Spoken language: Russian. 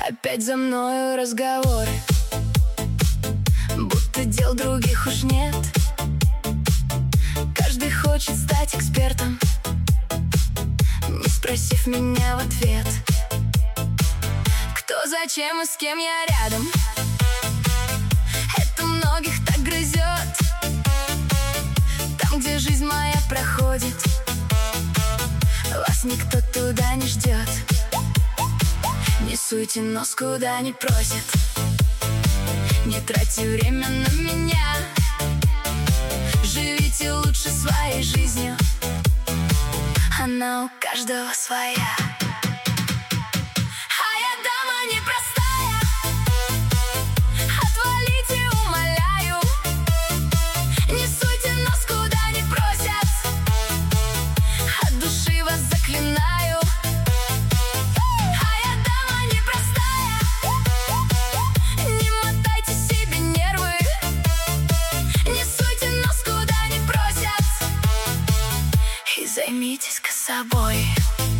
Опять за мною разговоры, будто дел других уж нет. Каждый хочет стать экспертом, не спросив меня в ответ. Кто, зачем и с кем я рядом, это многих так грызет. Там, где жизнь моя проходит, вас никто туда не ждет. Не суйте нос, куда не просят, не тратьте время на меня. Живите лучше своей жизнью, она у каждого своя. А я дама непростая, отвалите, умоляю. Не суйте нос, куда не просят, от души вас заклинаю. Займитесь-ка собой.